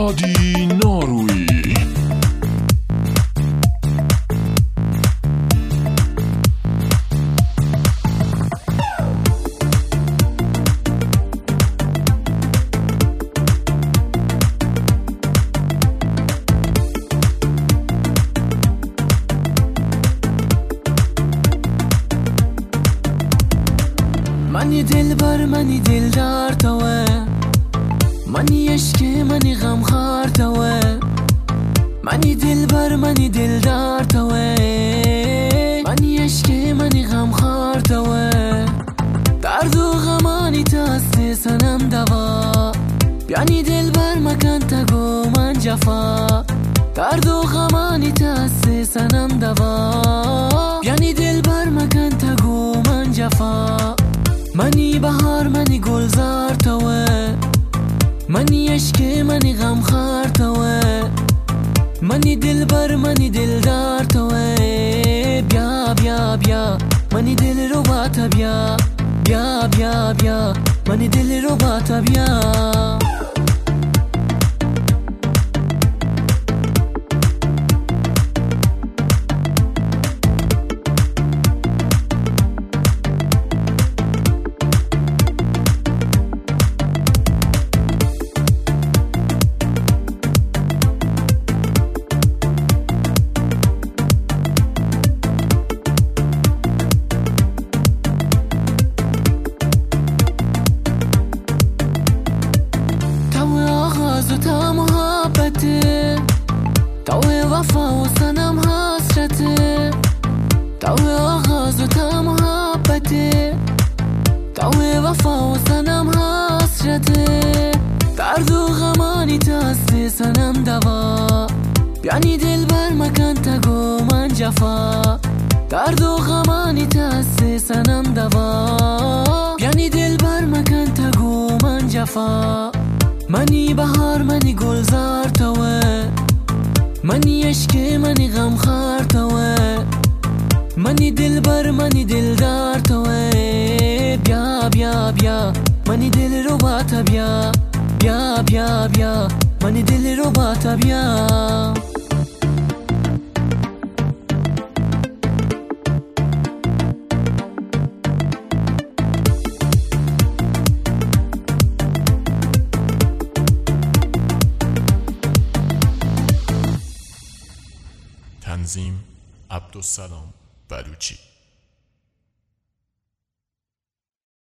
هادی نارویی. منی دلبر منی دلدار توه، منی عشق منی غمخوار توه، منی دلبر منی دلدار توه، منی عشق منی غمخوار توه. درد و غمانی تاسته سنم دوا، بیانی دلبر مکن تگو من جفا. درد و غمانی تاسته سنم دوا، بیانی دلبر مکن تگو من جفا. منی بهار منی گلزار توه، منی عشق منی غمخوار توه، منی دلبر منی دلدار توه. بیا بیا بیا منی دل رو بات بیا، بیا بیا بیا منی دل رو بات بیا. تا محبته، تو وفا و سنم حسرته. تو آغاز و تا محبته، تو وفا و سنم حسرته. درد و غمانی تاسته سنم دوا، بیانی دلبر مکن تگو من جفا. درد و غمانی تاسته سنم دوا، بیانی دلبر مکن تگو من جفا. منی بهار منی گلزار توه، منی عشق منی غمخوار توه، منی دلبر منی دلدار توه. بیا بیا بیا منی دل رو بات بیا، بیا بیا بیا منی دل رو بات بیا. تنظیم عبدالسلام بلوچی.